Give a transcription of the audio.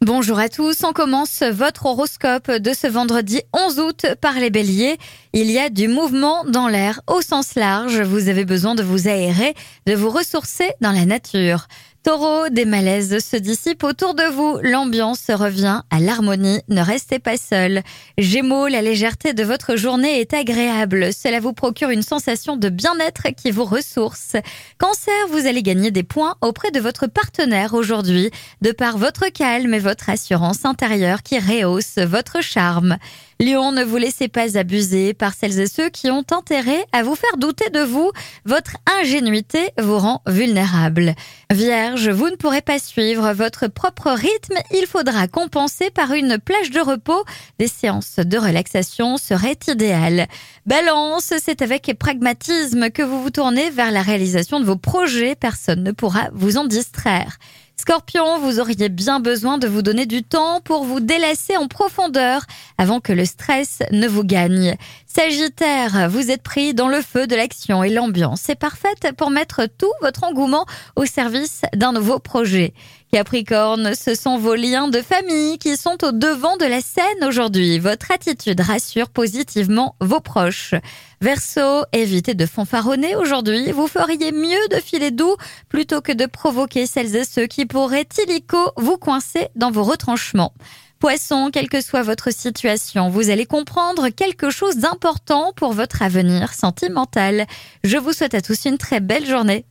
Bonjour à tous, on commence votre horoscope de ce vendredi 11 août par les béliers. Il y a du mouvement dans l'air au sens large, vous avez besoin de vous aérer, de vous ressourcer dans la nature. Taureau, des malaises se dissipent autour de vous, l'ambiance revient à l'harmonie, ne restez pas seul. Gémeaux, la légèreté de votre journée est agréable, cela vous procure une sensation de bien-être qui vous ressource. Cancer, vous allez gagner des points auprès de votre partenaire aujourd'hui, de par votre calme et votre assurance intérieure qui rehausse votre charme. Lion, ne vous laissez pas abuser par celles et ceux qui ont intérêt à vous faire douter de vous. Votre ingénuité vous rend vulnérable. Vierge, vous ne pourrez pas suivre votre propre rythme. Il faudra compenser par une plage de repos. Des séances de relaxation seraient idéales. Balance, c'est avec pragmatisme que vous vous tournez vers la réalisation de vos projets. Personne ne pourra vous en distraire. Scorpion, vous auriez bien besoin de vous donner du temps pour vous délasser en profondeur avant que le stress ne vous gagne. Sagittaire, vous êtes pris dans le feu de l'action et l'ambiance est parfaite pour mettre tout votre engouement au service d'un nouveau projet. Capricorne, ce sont vos liens de famille qui sont au devant de la scène aujourd'hui. Votre attitude rassure positivement vos proches. Verseau, évitez de fanfaronner aujourd'hui. Vous feriez mieux de filer doux plutôt que de provoquer celles et ceux qui pourraient illico vous coincer dans vos retranchements. Poisson, quelle que soit votre situation, vous allez comprendre quelque chose d'important pour votre avenir sentimental. Je vous souhaite à tous une très belle journée.